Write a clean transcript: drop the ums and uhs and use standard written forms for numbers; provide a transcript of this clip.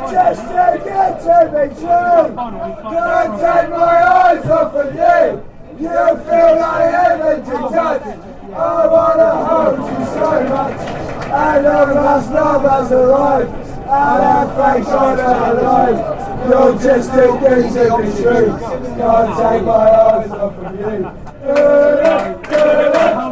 just to get to me true. Can't take my eyes off of you. You feel like heaven to touch. I wanna hold you so much. And long as love has arrived, and our thanks on our life. You're just too good to be true. Can't take my eyes off of you.